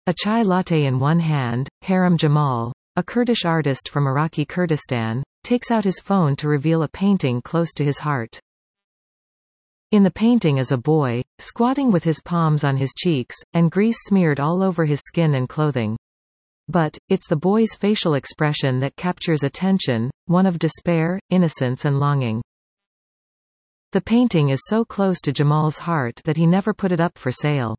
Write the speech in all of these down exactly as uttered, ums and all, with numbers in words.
A chai latte in one hand, Harem Jamal, a Kurdish artist from Iraqi Kurdistan, takes out his phone to reveal a painting close to his heart. In the painting is a boy, squatting with his palms on his cheeks, and grease smeared all over his skin and clothing. But, it's the boy's facial expression that captures attention, one of despair, innocence and longing. The painting is so close to Jamal's heart that he never put it up for sale.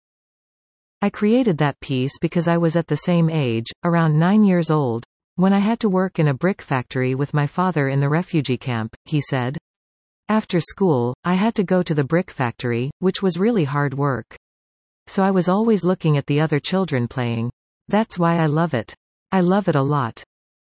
I created that piece because I was at the same age, around nine years old, when I had to work in a brick factory with my father in the refugee camp, he said. After school, I had to go to the brick factory, which was really hard work. So I was always looking at the other children playing. That's why I love it. I love it a lot.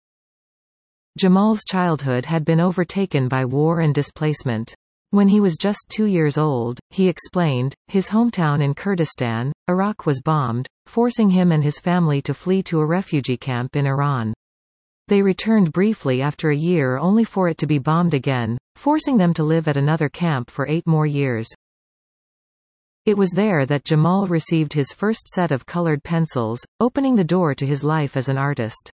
Jamal's childhood had been overtaken by war and displacement. When he was just two years old, he explained, his hometown in Kurdistan, Iraq was bombed, forcing him and his family to flee to a refugee camp in Iran. They returned briefly after a year only for it to be bombed again, forcing them to live at another camp for eight more years. It was there that Jamal received his first set of colored pencils, opening the door to his life as an artist.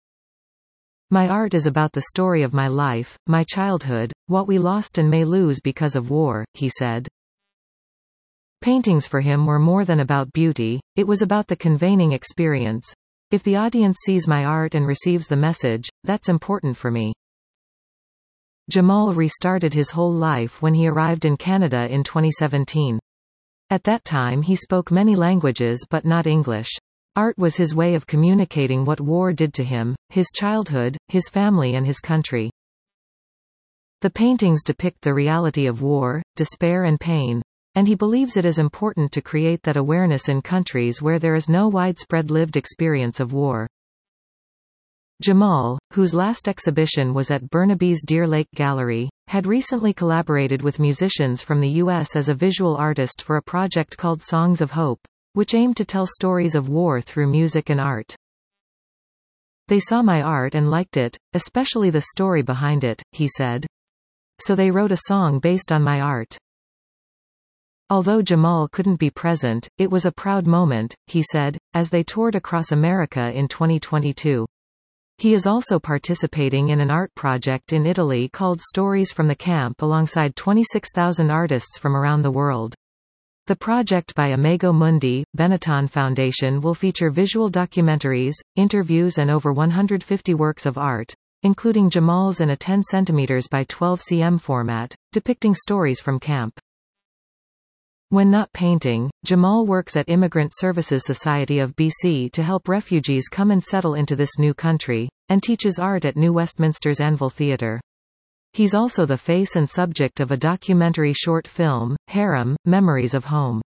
My art is about the story of my life, my childhood, what we lost and may lose because of war, he said. Paintings for him were more than about beauty, it was about the conveying experience. If the audience sees my art and receives the message, that's important for me. Jamal restarted his whole life when he arrived in Canada in twenty seventeen. At that time he spoke many languages but not English. Art was his way of communicating what war did to him, his childhood, his family and his country. The paintings depict the reality of war, despair and pain, and he believes it is important to create that awareness in countries where there is no widespread lived experience of war. Jamal, whose last exhibition was at Burnaby's Deer Lake Gallery, had recently collaborated with musicians from the U S as a visual artist for a project called Songs of Hope, which aimed to tell stories of war through music and art. They saw my art and liked it, especially the story behind it, he said. So they wrote a song based on my art. Although Jamal couldn't be present, it was a proud moment, he said, as they toured across America in twenty twenty-two. He is also participating in an art project in Italy called Stories from the Camp alongside twenty-six thousand artists from around the world. The project by Imago Mundi, Benetton Foundation will feature visual documentaries, interviews and over one hundred fifty works of art, including Jamal's in a ten centimeters by twelve centimeters format, depicting stories from camp. When not painting, Jamal works at Immigrant Services Society of B C to help refugees come and settle into this new country, and teaches art at New Westminster's Anvil Theatre. He's also the face and subject of a documentary short film, Harem, Memories of Home.